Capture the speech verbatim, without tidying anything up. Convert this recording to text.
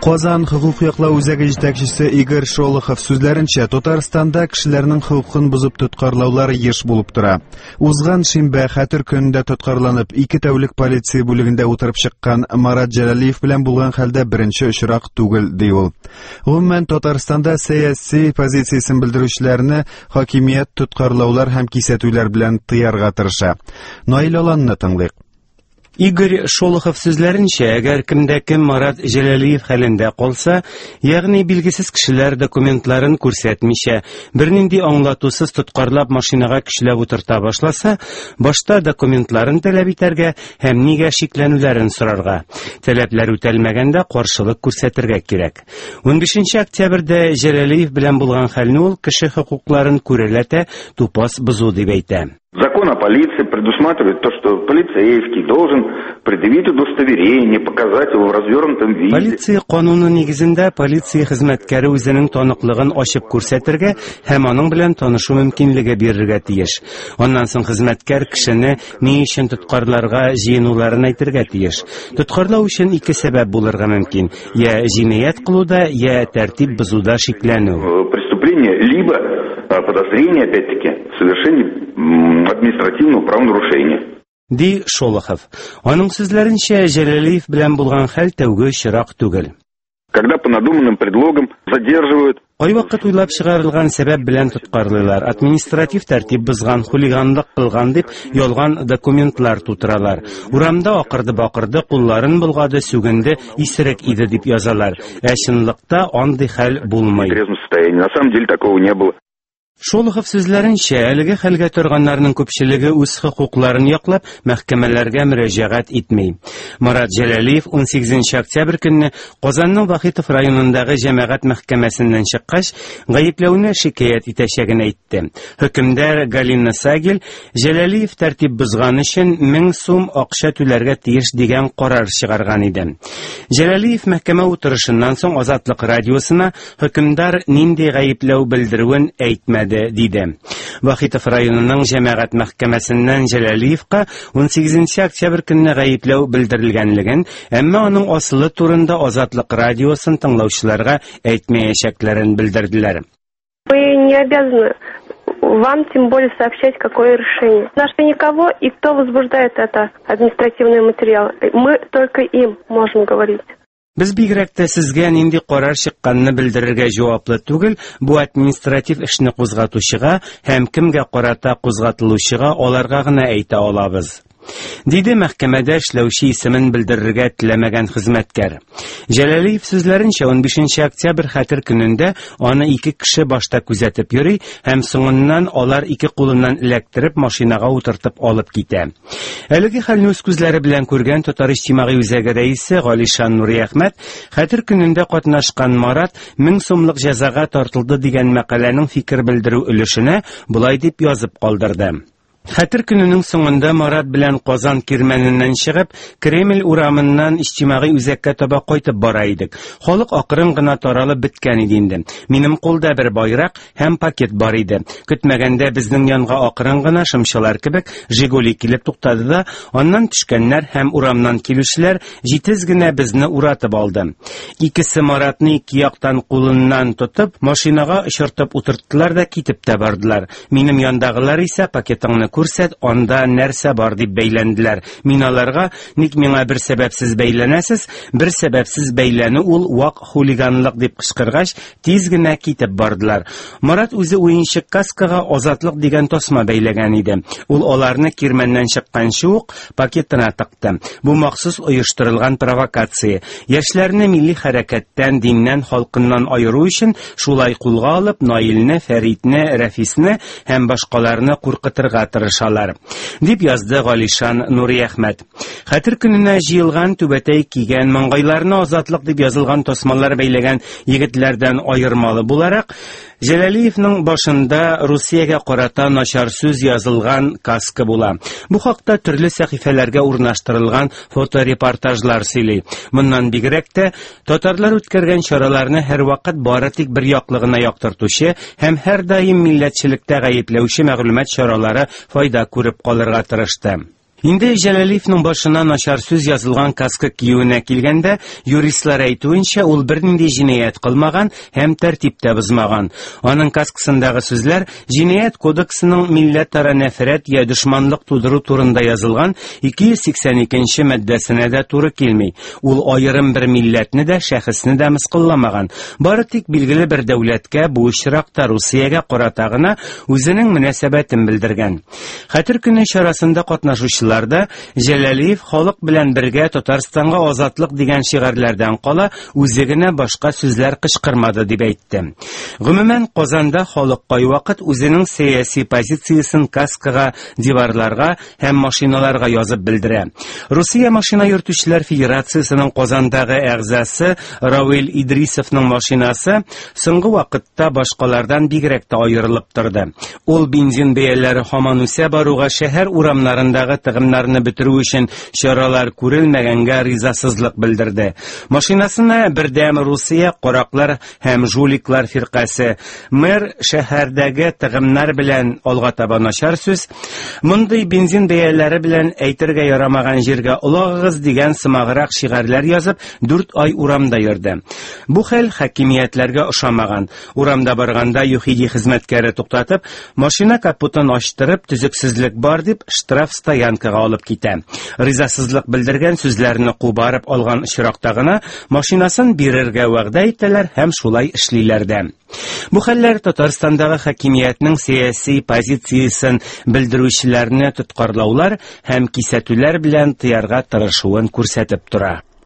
Казан хокук яклау үзәге җитәкчесе Игорь Шолохов сүзләренчә, Татарстанда кешеләрнең хокукын бозып тоткарлаулар еш булып тора. Узган шимбә Хәтер көнендә тоткарланып, ике тәүлек полиция бүлегендә утырып чыккан Марат Җәләлиев белән булган хәлдә беренче очрак түгел, ди ул. Гомумән Татарстанда сәяси позициясен белдерүчеләрне хакимият тоткарлаулар һәм кисәтүләр белән тыярга тырыша. Наил Аланны тыңлыйк. Игорь Шолохов сүзләренчә, әгәр кемдә кем Марат Җәләлиев хәлендә калса, ягъни билгесез кешеләр документларын күрсәтмичә, бернинди аңлатусыз тоткарлап машинага көчләп утырта башласа, башта документларын таләп итәргә һәм нигә шикләнүләрен сорарга, таләпләр үтәлмәгәндә каршылык күрсәтергә кирәк. унбишенче октябрьдә Җәләлиев белән булган хәлне ул кеше хокукларын күрәләтә, тупас бозу дип әйтә. Закон о полиции предусматривает то, что полицейский должен предъявить удостоверение, показать его в развернутом виде. Полиция кануны нигезендә полиция хезмәткәре үзенең таныклыгын ачып күрсәтергә һәм аның белән танышу мөмкинлеге бирергә тиеш. Аннан соң хезмәткәр кешене ни өчен тоткарларга җыенуларын әйтергә тиеш. Тоткарлау өчен ике сәбәп булырга мөмкин: я җинаять кылуда, я тәртип бозуда шикләнү. Преступление либо подозрение, опять-таки, в совершении административного правонарушения. Ди Шолохов. Аның сүзләренчә, Җәләлиев белән булган хәл тәүге очрак түгел. Когда по надуманным предлогам задерживают. Кайвакыт уйлап чыгарылган сәбәп белән тоткарлыйлар. Административ тәртип бозган, хулиганлык кылган дип ялган документлар тутыралар. Урамда акырды-бакырды, кулларын болгады, сүгенде, исерек иде дип язалар. Ә чынлыкта андый хәл булмый. На самом деле такого не было. Шолохов сүзләренчә, әлеге хәлгә торганнарның күпчелеге үз хокукларын яклап, мәхкәмәләргә мөрәҗәгать итми. Марат Җәләлиев унсигезенче октябрь көнне Казанның Вахитов районындагы җәмәгать мәхкәмәсеннән чыккач, гаепләүне шикаят итәчәген әйтте. Хөкемдар Галина Сагил Җәләлиев тәртип бозган өчен мең сум акча түләргә тиеш дигән карар чыгарган иде. Җәләлиев мәхкәмә утырышыннан соң Азатлык радиосына хөкемдар нинди гаепләү белдерүен әйтмәде диде. Вахитов районының җәмәгать мәхкәмәсеннән Җәләлиевка унсигезенче октябрь көнне гаепләү белдерелгәнлеген, әмма аның асылы турында Азатлык радиосын тыңлаучыларга әйтмәячәкләрен белдерделәр. Вы не обязаны вам тем более сообщать, какое решение. На что никого и кто возбуждает это административный материал. Мы только им можем говорить. Без бигрәк тә сезгә нинди карар чыкканны белдерергә җаваплы түгел, бу административ эшне кузгатучыга һәм кемгә карата кузгатылучыга аларга гына әйтә алабыз. Диде мәхкәмәдә эшләүче исемен белдерергә теләмәгән хезмәткәр. Җәләлиев сүзләренчә, унбишенче октябрь Хәтер көнендә аны ике кеше башта күзәтеп йөри һәм соңыннан алар ике кулыннан эләктереп машинага утыртып алып китә. Әлеге хәлне үз күзләре белән күргән Татар иҗтимагый үзәге рәисе Галишан Нуриәхмәт Хәтер көнендә катнашкан Марат мең сумлык җәзага тартылды дигән мәкаләнең фикер белдерү өлешенә булай дип язып калдырды. Хәтер көненең соңында Марат белән Казан кирмәненнән чыгып, Кремль урамыннан иҗтимагый үзәккә таба кайтып бара идек. Халык акрын гына таралып беткән иде инде. Минем кулда бер байрак һәм пакет бар иде. Көтмәгәндә безнең янга акрын гына шымчылар кебек Жигули килеп туктады да, аннан төшкәннәр һәм урамнан килүчеләр җитез генә безне уратып алды. Икесе Маратны ике яктан кулыннан тотып, машинага очыртып утырттылар да китеп тә бардылар. Минем яндагылар исә пакетыңны күрсәт, анда нәрсә бар дип бәйләнделәр. Мин аларга, ник миңа бер сәбәпсез бәйләнәсез, бер сәбәпсез бәйләнү ул вак хулиганлык дип кычкыргач, тиз генә китеп бардылар. Марат үзе уенчык каскага Азатлык дигән тасма бәйләгән иде. Ул аларны кирмәннән чыкканчы ук пакетына тыкты. Бу махсус оештырылган провокация. Яшьләрне милли хәрәкәттән, диннән, халкыннан айыру өчен шулай кулга алып, Наилне, Фәритне, Рәфисне һәм башкаларны куркытырга тырышалар, дип язды Галишан Нуриәхмәт. Хәтер көненә җыелган түбәтәй кигән, маңгайларына Азатлык дип язылган тасмалар бәйләгән егетләрдән аермалы буларак, Җәләлиевнең башында Русиягә карата начар сүз язылган каска була. Бу хакта төрле сәхифәләргә урнаштырылган фоторепортажлар сөйли. Моннан бигрәк тә татарлар үткәргән чараларны һәрвакыт бары тик бер яклыгына яктыртучы һәм һәр даим милләтчелектә гаепләүче мәгълүмат чаралары файда күреп калырга тырышты. Инде Җәләлиевнең башына начар сүз язылган каска киюенә килгәндә, юристлар әйтүенчә, ул бернинди җинаять кылмаган һәм тәртиптә бозмаган. Аның каскасындагы сүзләр Җинаять кодексының милләтара нәфрәт я дошманлык тудыру турында язылган ике йөз сиксән икенче маддәсенә дә туры килми. Ул аерым бер милләтне дә, шәхесне дә мыскылламаган. Бары тик билгеле бер дәүләткә, бу очракта Русиягә карата гына үзенең мөнәсәбәтен белдергән. Хәтер көне чарасында катнашучылар Җәләлиев халык белән бергә Татарстанга азатлык дигән шигырьләрдән кала, үзе генә башка сүзләр кычкырмады дип әйтте. Гомумән, Казанда халык кайвакыт үзенең сәяси позициясен каскага, диварларга һәм машиналарга язып белдерә. Русия машина йөртүчеләр федерациясенең Казандагы әгъзасы Равил Идрисовның машинасы соңгы вакытта башкалардан бигрәк тә аерылып торды. Ул бензин бәяләре һаман үсә баруга, шәһәр урамнарындагы тыгымнарны бетерү өчен чаралар күрелмәгәнгә ризасызлык белдерде. Машинасына бердәм Русия караклар һәм жуликлар фиркасы. Мэр шәһәрдәге тыгымнар белән алга таба начар сүз, мондый бензин бәяләре белән әйтергә ярамаган җиргә улагыгыз дигән сымаграк шигырьләр язып, дүрт ай урамда йөрде. Бу хәл хакимиятләргә ошамаган. Урамда барганда юхиди хезмәткәре туктатып, машина капотын ачтырып, төзексезлек бар дип штраф стоянкага алып китә. Ризасызлык белдергән сүзләрне кубарып алган очракта гына машинасын бирергә вәгъдә итәләр һәм шулай эшлиләр дә. Бу хәлләр Татарстандагы хакимиятның сәяси позициясен белдерүчеләрне тоткарлаулар һәм кисәтүләр белән тыярга тырышуын күрсәтеп тора.